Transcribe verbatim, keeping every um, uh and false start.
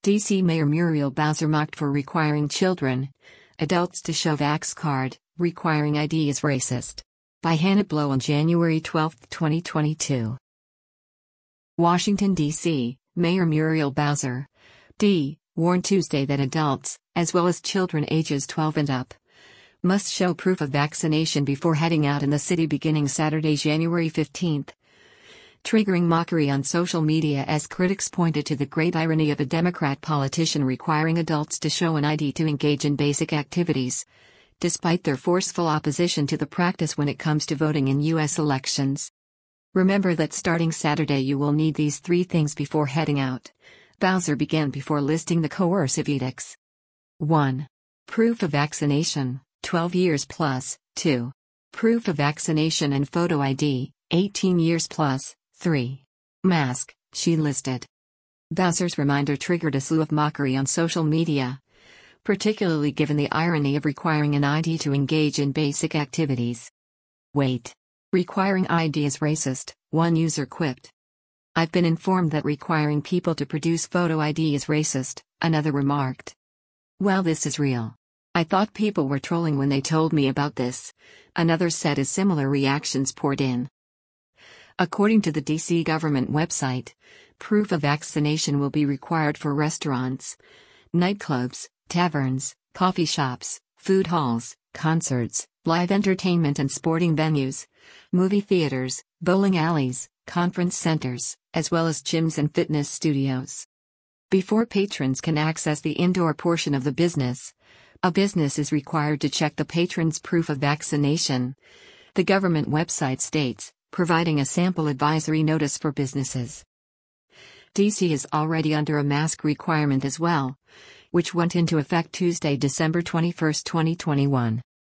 D C Mayor Muriel Bowser mocked for requiring children, adults to show Vax card, requiring I D is racist. By Hannah Blow on January twelfth, twenty twenty-two. Washington, D C Mayor Muriel Bowser, D, warned Tuesday that adults, as well as children ages twelve and up, must show proof of vaccination before heading out in the city beginning Saturday, January fifteenth. Triggering mockery on social media as critics pointed to the great irony of a Democrat politician requiring adults to show an I D to engage in basic activities, despite their forceful opposition to the practice when it comes to voting in U S elections. Remember that starting Saturday you will need these three things before heading out, Bowser began before listing the coercive edicts. one. Proof of vaccination, twelve years plus, two. Proof of vaccination and photo I D, eighteen years plus, three. Mask, she listed. Bowser's reminder triggered a slew of mockery on social media, particularly given the irony of requiring an I D to engage in basic activities. Wait. Requiring I D is racist, one user quipped. I've been informed that requiring people to produce photo I D is racist, another remarked. Well, this is real. I thought people were trolling when they told me about this, another said as similar reactions poured in. According to the D C government website, proof of vaccination will be required for restaurants, nightclubs, taverns, coffee shops, food halls, concerts, live entertainment and sporting venues, movie theaters, bowling alleys, conference centers, as well as gyms and fitness studios. Before patrons can access the indoor portion of the business, a business is required to check the patron's proof of vaccination, the government website states, providing a sample advisory notice for businesses. D C is already under a mask requirement as well, which went into effect Tuesday, December twenty-first, twenty twenty-one.